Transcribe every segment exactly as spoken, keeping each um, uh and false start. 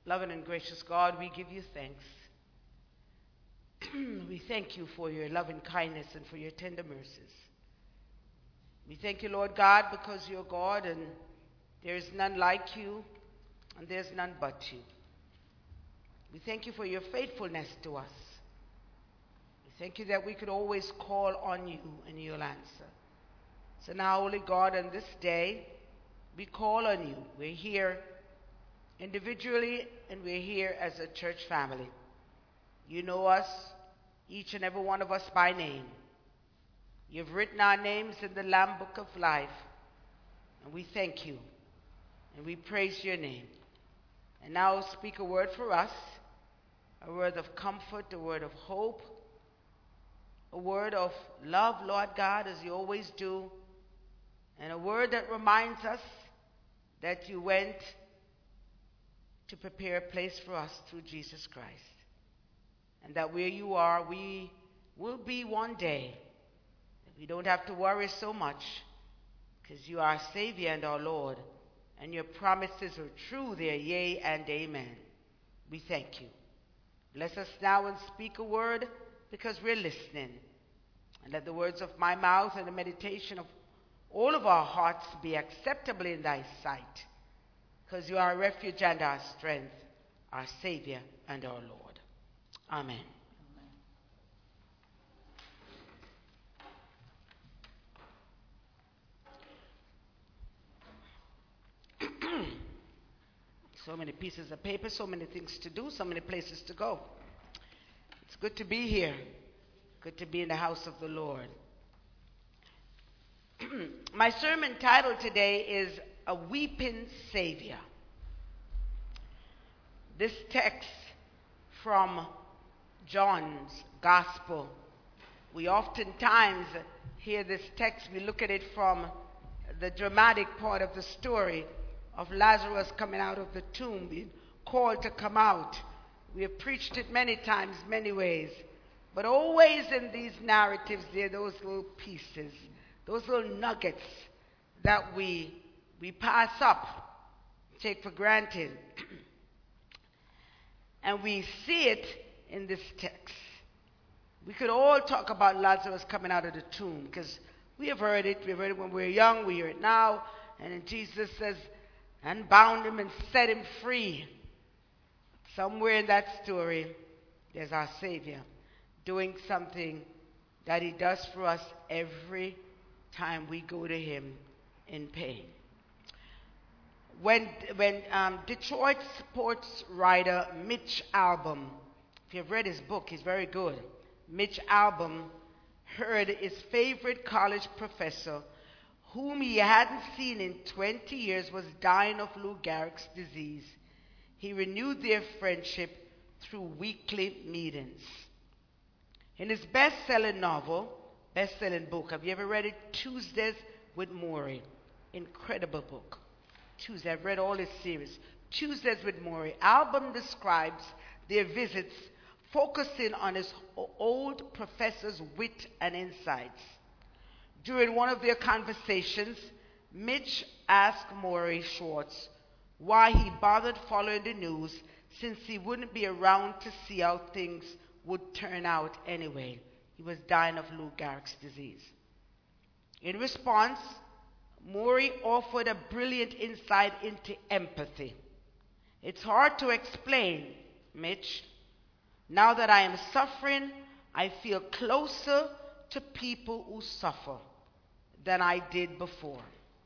Loving and gracious God, we give you thanks. We thank you for your loving kindness and for your tender mercies. We thank you, Lord God, because you're God and there is none like you and there's none but you. We thank you for your faithfulness to us. We thank you that we could always call on you and you'll answer. So now, Holy God, on this day, we call on you. We're here individually and we're here as a church family. You know us, each and every one of us by name. You've written our names in the Lamb Book of Life, and we thank you and we praise your name. And now speak a word for us, a word of comfort, a word of hope, a word of love, Lord God, as you always do, and a word that reminds us that you went to prepare a place for us through Jesus Christ. And that where you are, we will be one day. We don't have to worry so much because you are our Savior and our Lord. And your promises are true. They're yea and amen. We thank you. Bless us now and speak a word because we're listening. And let the words of my mouth and the meditation of all of our hearts be acceptable in thy sight. Because you are our refuge and our strength, our Savior and our Lord. Amen. Amen. So many pieces of paper, so many things to do, so many places to go. It's good to be here. Good to be in the house of the Lord. My sermon title today is A Weeping Savior. This text from John's Gospel, we oftentimes hear this text, we look at it from the dramatic part of the story of Lazarus coming out of the tomb, being called to come out. We have preached it many times, many ways. But always in these narratives, there are those little pieces, those little nuggets that we, we pass up, take for granted. And we see it in this text. We could all talk about Lazarus coming out of the tomb because we have heard it. We've heard it when we were young. We hear it now. And then Jesus says, and bound him and set him free. Somewhere in that story, there's our Savior doing something that he does for us every time we go to him in pain. When, when um, Detroit sports writer Mitch Albom, if you've read his book, he's very good. Mitch Albom heard his favorite college professor, whom he hadn't seen in twenty years, was dying of Lou Gehrig's disease. He renewed their friendship through weekly meetings. In his best-selling novel, best-selling book, have you ever read it? Tuesdays with Morrie. Incredible book. Tuesday, I've read all his series. Tuesdays with Morrie. Albom describes their visits, focusing on his old professor's wit and insights. During one of their conversations, Mitch asked Morrie Schwartz why he bothered following the news since he wouldn't be around to see how things would turn out anyway. He was dying of Lou Gehrig's disease. In response, Morrie offered a brilliant insight into empathy. It's hard to explain, Mitch. Now that I am suffering, I feel closer to people who suffer than I did before.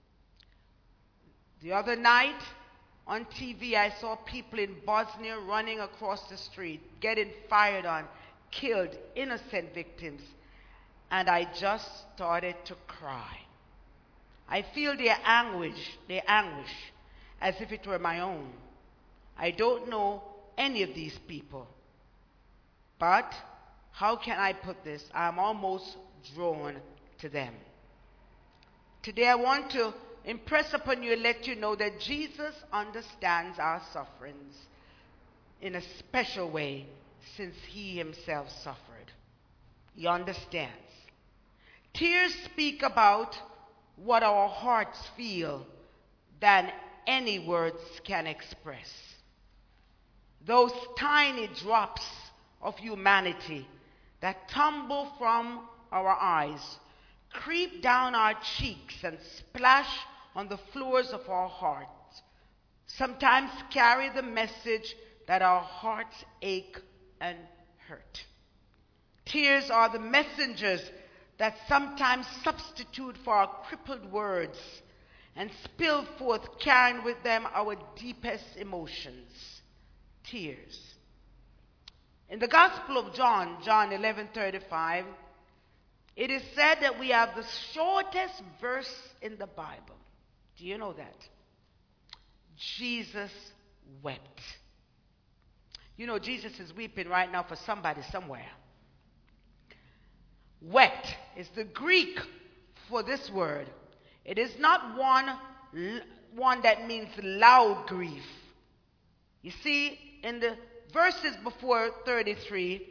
The other night on T V, I saw people in Bosnia running across the street, getting fired on, killed, innocent victims, and I just started to cry. I feel their anguish, their anguish, as if it were my own. I don't know any of these people. But how can I put this? I'm almost drawn to them. Today I want to impress upon you and let you know that Jesus understands our sufferings in a special way since he himself suffered. He understands. Tears speak about what our hearts feel than any words can express. those tiny drops of humanity that tumble from our eyes, creep down our cheeks and splash on the floors of our hearts, sometimes carry the message that our hearts ache and hurt. Tears are the messengers that sometimes substitute for our crippled words and spill forth, carrying with them our deepest emotions. Tears. In the Gospel of John, John eleven thirty-five, it is said that we have the shortest verse in the Bible. Do you know that? Jesus wept. You know, Jesus is weeping right now for somebody somewhere. Wept is the Greek for this word. It is not one, one that means loud grief. You see, in the verses before thirty-three,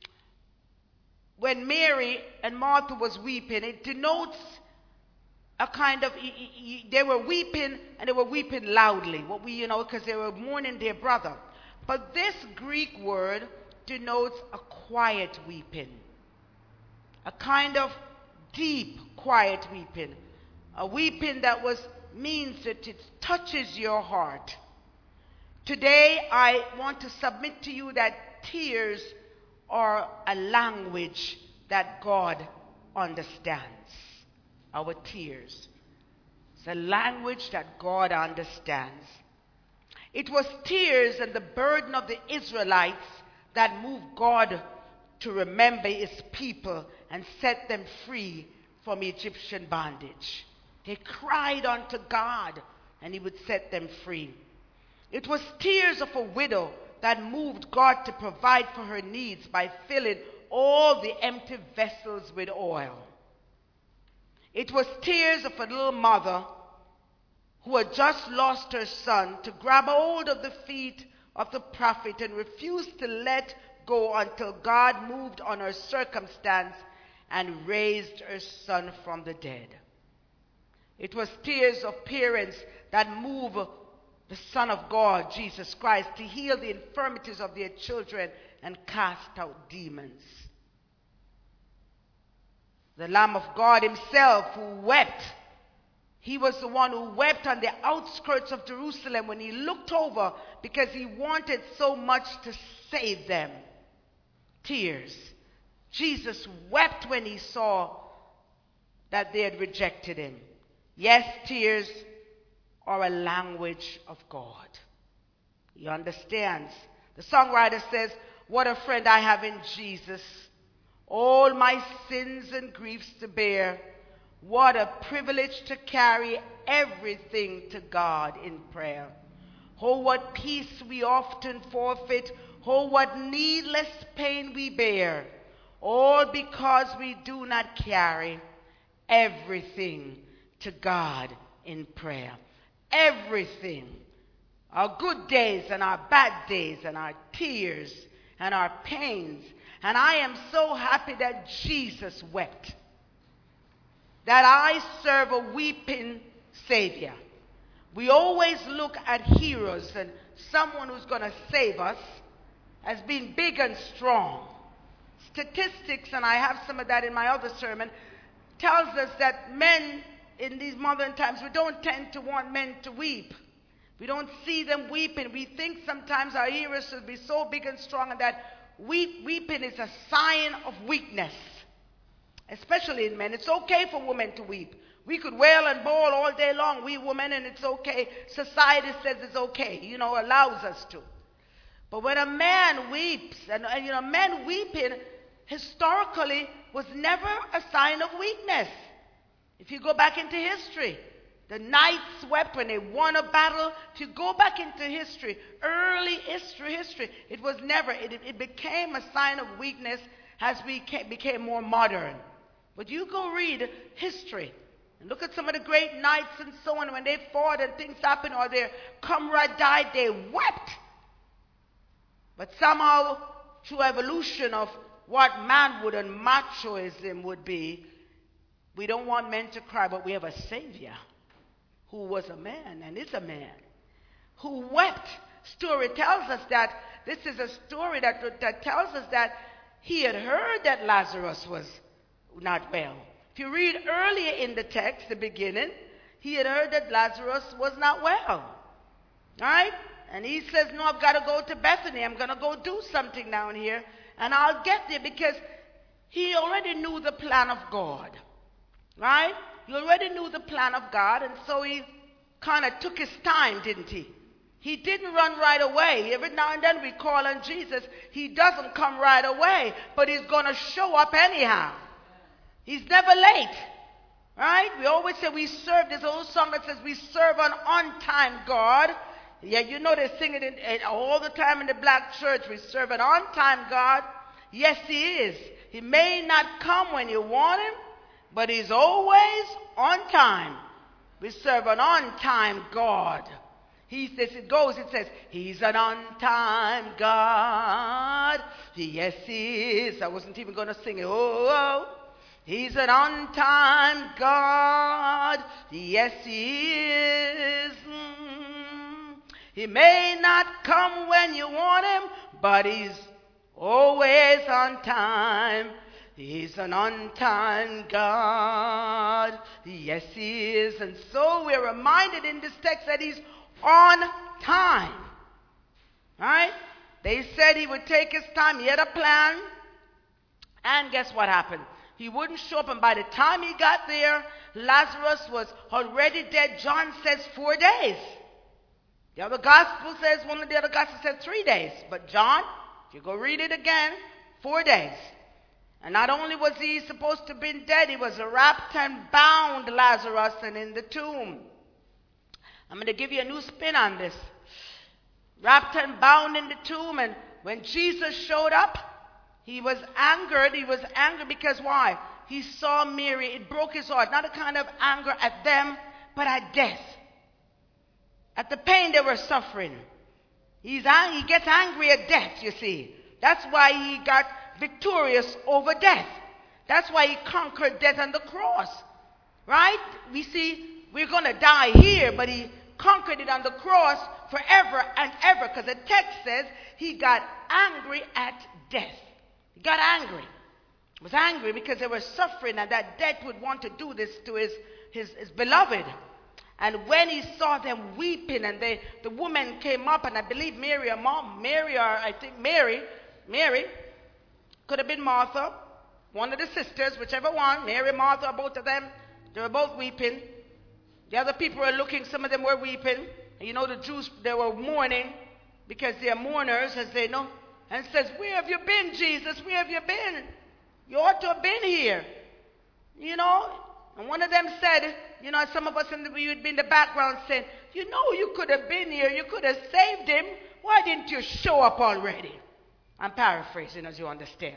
when Mary and Martha was weeping, it denotes a kind of, they were weeping and they were weeping loudly. What we, you know, because they were mourning their brother. But this Greek word denotes a quiet weeping. A kind of deep, quiet weeping. A weeping that was means that it touches your heart. Today, I want to submit to you that tears are a language that God understands. Our tears. It's a language that God understands. It was tears and the burden of the Israelites that moved God to remember his people and set them free from Egyptian bondage. They cried unto God and he would set them free. It was tears of a widow that moved God to provide for her needs by filling all the empty vessels with oil. It was tears of a little mother who had just lost her son to grab hold of the feet of the prophet and refused to let go until God moved on her circumstance and raised her son from the dead. It was tears of parents that move the Son of God, Jesus Christ, to heal the infirmities of their children and cast out demons. The Lamb of God himself who wept, he was the one who wept on the outskirts of Jerusalem when he looked over because he wanted so much to save them. Tears. Jesus wept when he saw that they had rejected him. Yes, tears are a language of God. He understands. The songwriter says, what a friend I have in Jesus. All my sins and griefs to bear. What a privilege to carry everything to God in prayer. Oh, what peace we often forfeit. Oh, what needless pain we bear. All because we do not carry everything to God in prayer. Everything. Our good days and our bad days and our tears and our pains. And I am so happy that Jesus wept. That I serve a weeping Savior. We always look at heroes and someone who's going to save us as being big and strong. Statistics, and I have some of that in my other sermon, tells us that men in these modern times, we don't tend to want men to weep. We don't see them weeping. We think sometimes our heroes should be so big and strong and that weep, weeping is a sign of weakness. Especially in men. It's okay for women to weep. We could wail and bawl all day long, we women, and it's okay. Society says it's okay, you know, allows us to. But when a man weeps, and, and you know, men weeping historically was never a sign of weakness. If you go back into history, the knights wept when they won a battle. If you go back into history, early history, history, it was never, it, it became a sign of weakness as we came, became more modern. But you go read history and look at some of the great knights and so on. When they fought and things happened or their comrade died, they wept. But somehow, through evolution of what manhood and machoism would be, we don't want men to cry, but we have a Savior who was a man and is a man, who wept. Story tells us that this is a story that, that tells us that he had heard that Lazarus was not well. If you read earlier in the text, the beginning, he had heard that Lazarus was not well. All right? And he says, no, I've got to go to Bethany. I'm going to go do something down here, and I'll get there, because he already knew the plan of God. Right? He already knew the plan of God, and so he kind of took his time, didn't he? He didn't run right away. Every now and then we call on Jesus. He doesn't come right away, but he's going to show up anyhow. He's never late. Right? We always say we serve. There's an old song that says we serve an on-time God. Yeah, you know they sing it in, in, all the time in the black church. We serve an on-time God. Yes, he is. He may not come when you want him, but he's always on time. We serve an on-time God. He says, it goes, it says, he's an on-time God. Yes, he is. I wasn't even going to sing it. Oh, oh. He's an on-time God. Yes, he is. Mm. He may not come when you want him, but he's always on time. He's an on-time God. Yes, he is. And so we're reminded in this text that he's on time. All right? They said he would take his time. He had a plan. And guess what happened? He wouldn't show up. And by the time he got there, Lazarus was already dead. John says four days. The other gospel says, one of the other gospels said three days. But John, if you go read it again, four days. And not only was he supposed to have been dead, he was wrapped and bound, Lazarus, and in the tomb. I'm going to give you a new spin on this. Wrapped and bound in the tomb, and when Jesus showed up, he was angered. He was angry because why? He saw Mary. It broke his heart. Not a kind of anger at them, but at death. At the pain they were suffering. He's, he gets angry at death, you see. That's why he got victorious over death. That's why he conquered death on the cross. Right? We see we're going to die here, but he conquered it on the cross forever and ever, because the text says he got angry at death. He got angry. He was angry because they were suffering, and that death would want to do this to his, his, his beloved. And when he saw them weeping, and they, the woman came up, and I believe Mary or mom, Mary or I think Mary, Mary, could have been Martha, one of the sisters, whichever one, Mary, Martha, both of them, they were both weeping. The other people were looking, some of them were weeping. And you know the Jews, they were mourning because they are mourners, as they know. And says, where have you been, Jesus? Where have you been? You ought to have been here. You know? And one of them said, you know, some of us in the, we would be in the background saying, you know you could have been here. You could have saved him. Why didn't you show up already? I'm paraphrasing, as you understand.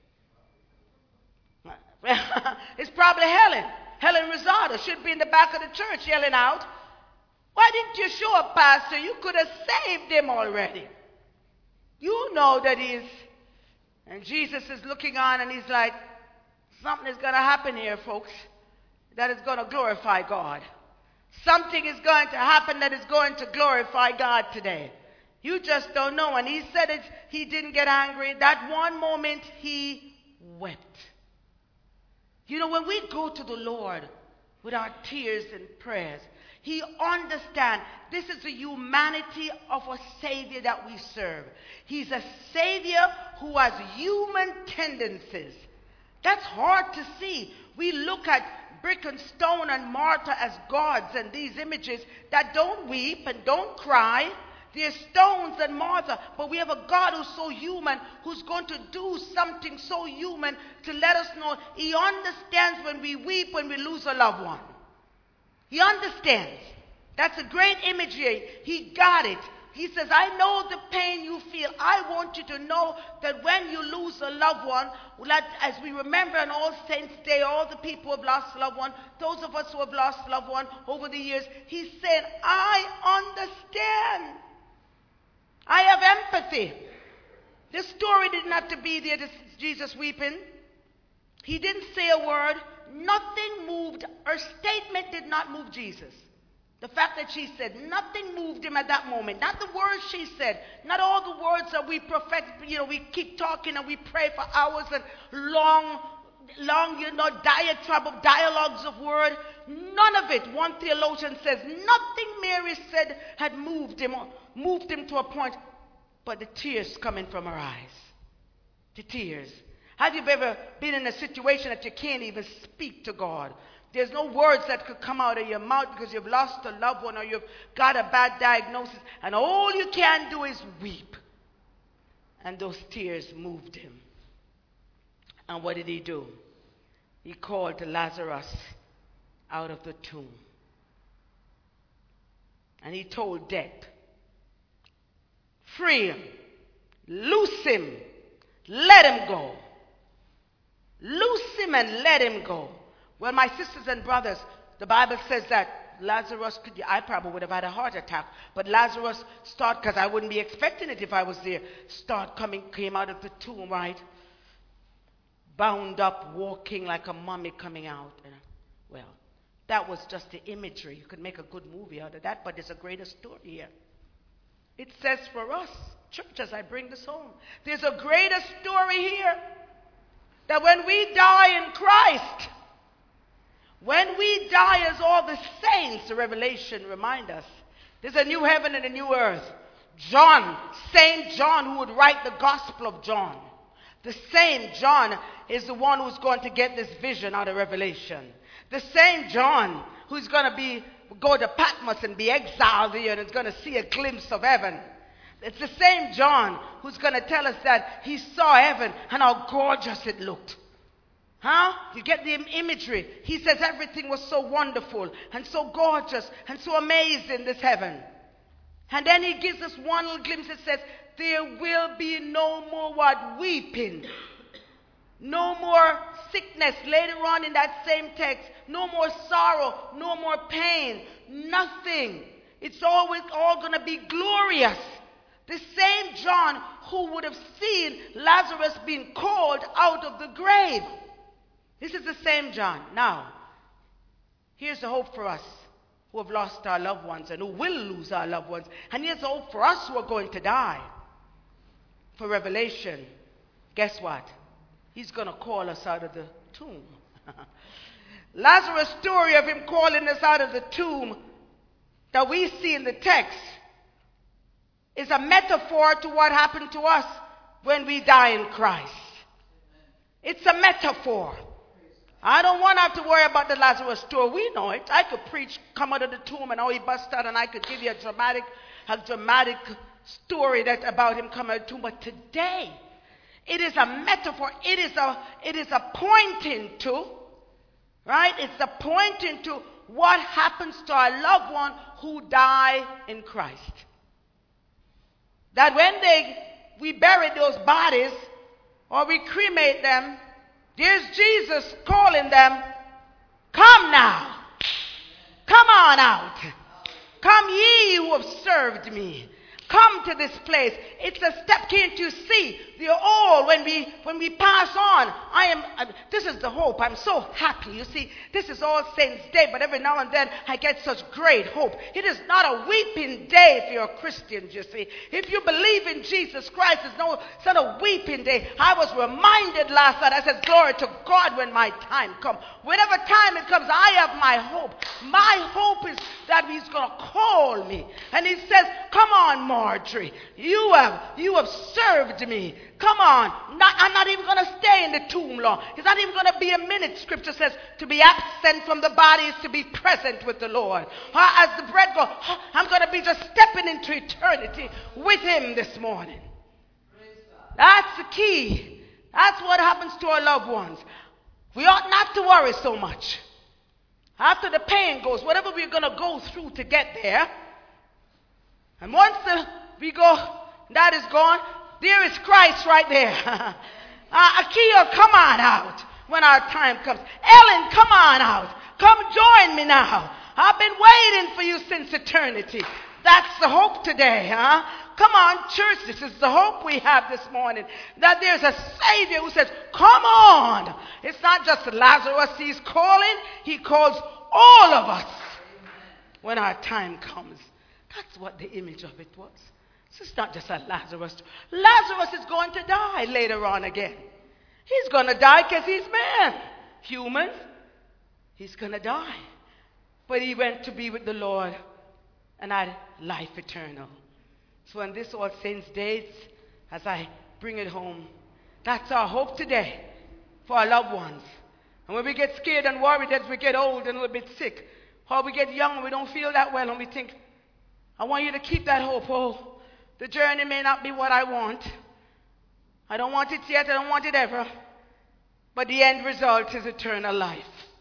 It's probably Helen. Helen Rosado should be in the back of the church yelling out, why didn't you show up, Pastor? You could have saved him already. You know that he's, and Jesus is looking on and he's like, something is going to happen here, folks, that is going to glorify God. Something is going to happen that is going to glorify God today. You just don't know. And he said it, he didn't get angry. That one moment he wept. You know, when we go to the Lord with our tears and prayers, he understands this is the humanity of a Savior that we serve. He's a Savior who has human tendencies. That's hard to see. We look at brick and stone and Martha as gods and these images that don't weep and don't cry. They're stones and Martha, but we have a God who's so human, who's going to do something so human to let us know he understands when we weep, when we lose a loved one. He understands. That's a great imagery. He got it. He says, I know the pain you feel. I want you to know that when you lose a loved one, as we remember on All Saints' Day, all the people who have lost loved one, those of us who have lost loved one over the years, he's saying, I understand. I have empathy. This story didn't have to be there, this Jesus weeping. He didn't say a word. Nothing moved. Her statement did not move Jesus. The fact that she said nothing moved him at that moment. Not the words she said. Not all the words that we profess. You know, we keep talking and we pray for hours and long, long, you know, diatribe of dialogues of word. None of it. One theologian says nothing Mary said had moved him, moved him to a point, but the tears coming from her eyes. The tears. Have you ever been in a situation that you can't even speak to God? There's no words that could come out of your mouth because you've lost a loved one or you've got a bad diagnosis, and all you can do is weep. And those tears moved him. And what did he do? He called Lazarus out of the tomb. And he told death, free him, loose him, let him go. Loose him and let him go. Well, my sisters and brothers, the Bible says that Lazarus could, I probably would have had a heart attack, but Lazarus start, because I wouldn't be expecting it if I was there, start coming, came out of the tomb, right? Bound up, walking like a mummy coming out. And, well, that was just the imagery. You could make a good movie out of that, but there's a greater story here. It says for us, church, as I bring this home, there's a greater story here, that when we die in Christ, when we die as all the saints, the Revelation remind us, there's a new heaven and a new earth. John, Saint John, who would write the Gospel of John. The same John is the one who's going to get this vision out of Revelation. The same John who's going to be go to Patmos and be exiled here and is going to see a glimpse of heaven. It's the same John who's going to tell us that he saw heaven and how gorgeous it looked. Huh? You get the imagery. He says everything was so wonderful and so gorgeous and so amazing, this heaven. And then he gives us one little glimpse. It says, there will be no more what? Weeping. No more sickness. Later on in that same text, no more sorrow, no more pain, nothing. It's always all going to be glorious. The same John who would have seen Lazarus being called out of the grave. This is the same John. Now, here's the hope for us who have lost our loved ones and who will lose our loved ones. And here's the hope for us who are going to die. For Revelation, guess what? He's going to call us out of the tomb. Lazarus' story of him calling us out of the tomb that we see in the text is a metaphor to what happened to us when we die in Christ. It's a metaphor. I don't want to have to worry about the Lazarus story. We know it. I could preach, come out of the tomb and how he bust out, and I could give you a dramatic, a dramatic story that about him coming out of the tomb. But today, it is a metaphor. It is a, it is a pointing to, right? It's a pointing to what happens to our loved one who die in Christ. That when they, we bury those bodies or we cremate them, there's Jesus calling them, come now, come on out, come ye who have served me. Come to this place. It's a step. Can't you see? They're all, when we when we pass on, I am, I, this is the hope. I'm so happy. You see, this is All Saints' Day, but every now and then I get such great hope. It is not a weeping day if you're a Christian, you see. If you believe in Jesus Christ, it's, no, it's not a weeping day. I was reminded last night, I said, glory to God when my time comes. Whenever time it comes, I have my hope. My hope is that he's going to call me. And he says, come on, Marjorie, you have, you have served me. Come on. Not, I'm not even going to stay in the tomb long. It's not even going to be a minute. Scripture says to be absent from the body is to be present with the Lord. Uh, as the bread goes, uh, I'm going to be just stepping into eternity with him this morning. That's the key. That's what happens to our loved ones. We ought not to worry so much. After the pain goes, whatever we're going to go through to get there, and once the, we go, that is gone, there is Christ right there. uh, Akia, come on out when our time comes. Ellen, come on out. Come join me now. I've been waiting for you since eternity. That's the hope today, huh? Come on, church, this is the hope we have this morning. That there's a Savior who says, come on. It's not just Lazarus he's calling. He calls all of us. when our time comes. That's what the image of it was. So it's not just a Lazarus. Lazarus is going to die later on again. He's going to die because he's man. Human. He's going to die. But he went to be with the Lord and had life eternal. So on this All Saints' Day, as I bring it home, that's our hope today for our loved ones. And when we get scared and worried as we get old and a little bit sick, or we get young and we don't feel that well, and we think, I want you to keep that hope. Oh, the journey may not be what I want. I don't want it yet. I don't want it ever. But the end result is eternal life.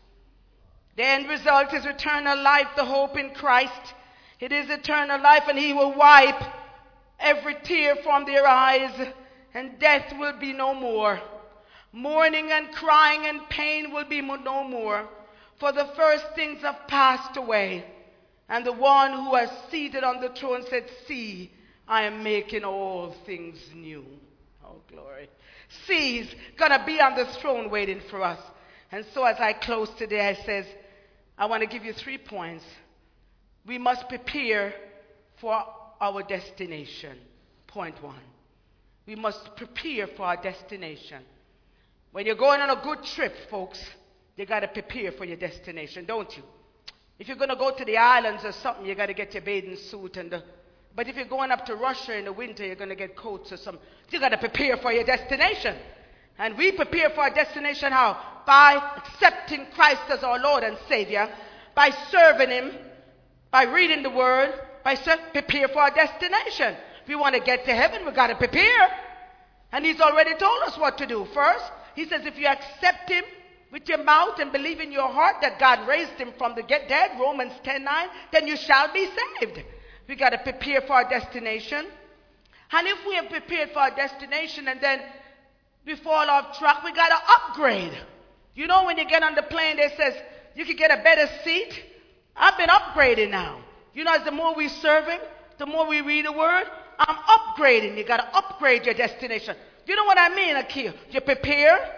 The end result is eternal life, the hope in Christ. It is eternal life, and he will wipe every tear from their eyes, and death will be no more. Mourning and crying and pain will be no more. For the first things have passed away. And the one who was seated on the throne said, see, I am making all things new. Oh, glory. See, he's going to be on the throne waiting for us. And so as I close today, I says, I want to give you three points. We must prepare for our destination. Point one. We must prepare for our destination. When you're going on a good trip, folks, you got to prepare for your destination, don't you? If you're going to go to the islands or something, you got to get your bathing suit. And the, but if you're going up to Russia in the winter, you're going to get coats or something. You got to prepare for your destination. And we prepare for our destination how? By accepting Christ as our Lord and Savior, by serving him, by reading the Word, by ser- prepare for our destination. If we want to get to heaven, we got to prepare. And he's already told us what to do. First, he says if you accept him with your mouth and believe in your heart that God raised him from the dead, Romans ten nine, then you shall be saved. We got to prepare for our destination. And if we have prepared for our destination and then we fall off track, we got to upgrade. You know, when you get on the plane, they says you can get a better seat. I've been upgrading now. You know, as the more we serve him, the more we read the Word, I'm upgrading. You got to upgrade your destination. You know what I mean, Akia? You prepare.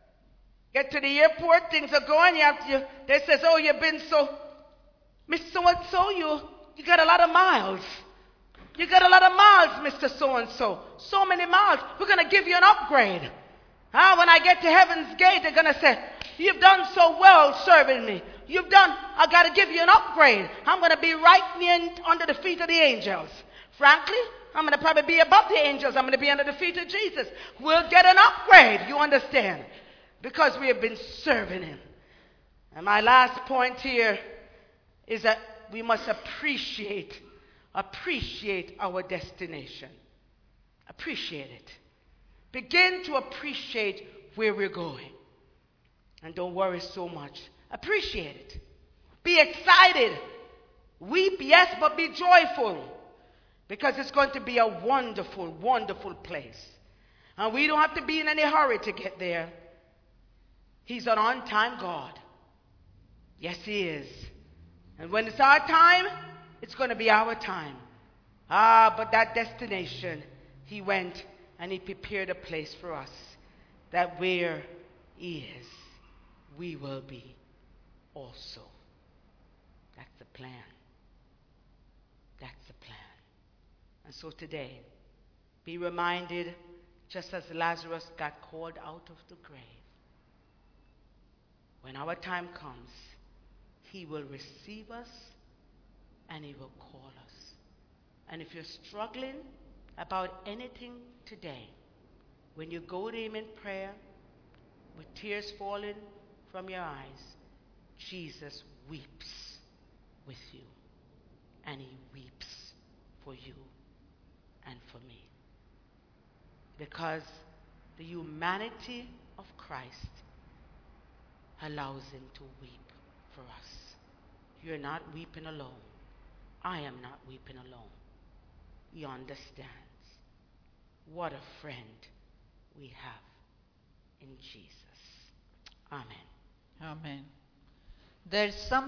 Get to the airport, things are going. You have to, they says, oh, you've been so, Miss So-and-so, you, you got a lot of miles. You got a lot of miles, Mister So-and-so. So many miles. We're going to give you an upgrade. Ah, when I get to heaven's gate, they're going to say, you've done so well serving me. You've done, I got to give you an upgrade. I'm going to be right near under the feet of the angels. Frankly, I'm going to probably be above the angels. I'm going to be under the feet of Jesus. We'll get an upgrade, you understand? Because we have been serving him. And my last point here is that we must appreciate, appreciate our destination. Appreciate it. Begin to appreciate where we're going. And don't worry so much. Appreciate it. Be excited. Weep, yes, but be joyful. Because it's going to be a wonderful, wonderful place. And we don't have to be in any hurry to get there. He's an on-time God. Yes, he is. And when it's our time, it's going to be our time. Ah, but that destination, he went and he prepared a place for us. That where he is, we will be also. That's the plan. That's the plan. And so today, be reminded, just as Lazarus got called out of the grave, when our time comes, he will receive us and he will call us. And if you're struggling about anything today, when you go to him in prayer, with tears falling from your eyes, Jesus weeps with you. And he weeps for you and for me. Because the humanity of Christ allows him to weep for us. You're not weeping alone. I am not weeping alone. He understands. What a friend we have in Jesus. Amen. Amen. There's some